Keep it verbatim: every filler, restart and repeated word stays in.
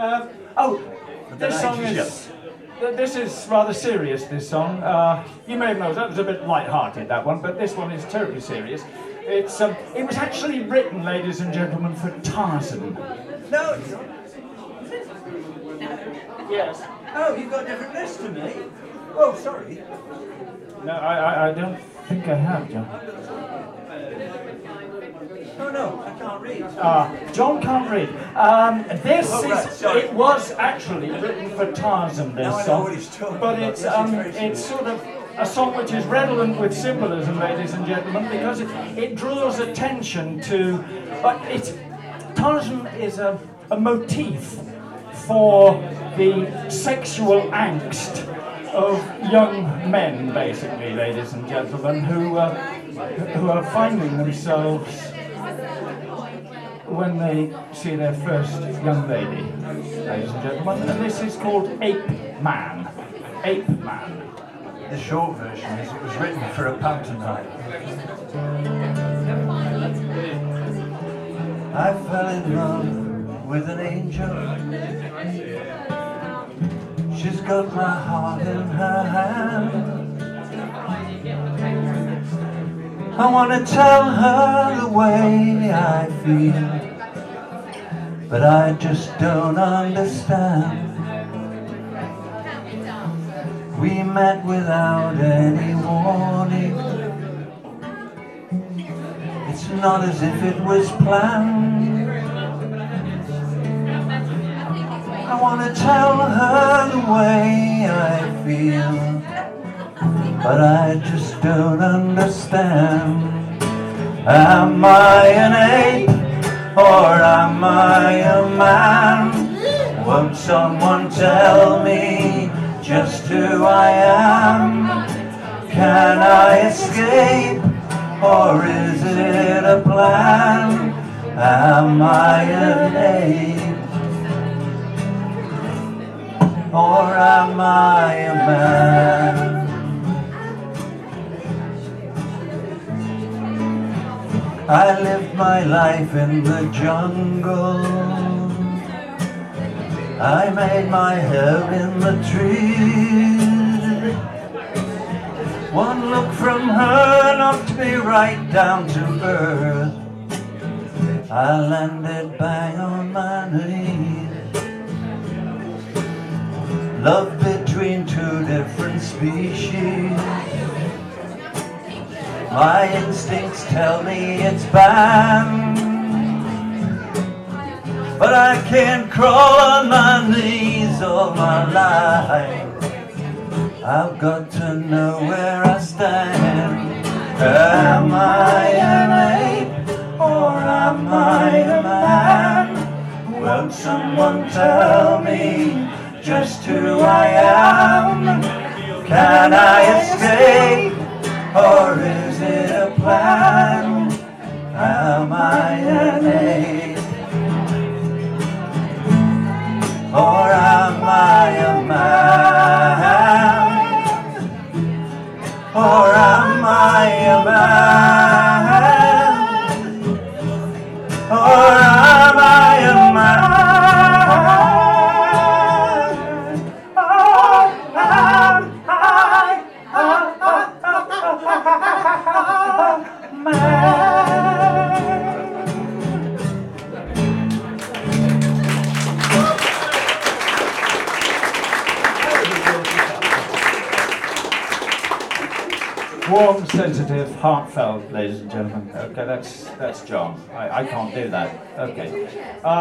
Um, oh, this song is... th- This is rather serious, this song. Uh, you may have noticed that was a bit light-hearted, that one, but this one is terribly serious. It's, um, it was actually written, ladies and gentlemen, for Tarzan. No, it's not. Yes. Oh, you've got a different list to me. Oh, sorry. No, I, I, I don't think I have, John. Oh, no, I can't read. Ah, John can't read. Um, this Oh, right, is, sorry. it was actually written for Tarzan, this Now I know song. what he's talking But about. it's, Yes, um, it's very it's similar. sort of a song which is redolent with symbolism, ladies and gentlemen, because it, it draws attention to, but it's, Tarzan is a, a motif for the sexual angst of young men, basically, ladies and gentlemen, who, uh, who are finding themselves when they see their first young lady, ladies and gentlemen, and this is called Ape Man. Ape Man. The short version is it was written for a pantomime. I fell in love with an angel. She's got my heart in her hand. I want to tell her the way I feel, but I just don't understand. We met without any warning. It's not as if it was planned. I want to tell her the way I feel, but I just don't understand. Am I an ape or am I a man? Won't someone tell me just who I am? Can I escape or is it a plan? Am I an ape or am I a man? I lived my life in the jungle. I made my home in the trees. One look from her knocked me right down to earth. I landed bang on my knees. Love between two different species. My instincts tell me it's banned, but I can't crawl on my knees all my life. I've got to know where I stand. Am I an ape or am I a man? Won't someone tell me just who I am? Can I escape or is it a plan? Am I an ape or am I a man? Or am I a man? Or am I a man? Warm, sensitive, heartfelt, ladies and gentlemen. Okay, that's that's John. I, I can't do that. Okay. Uh,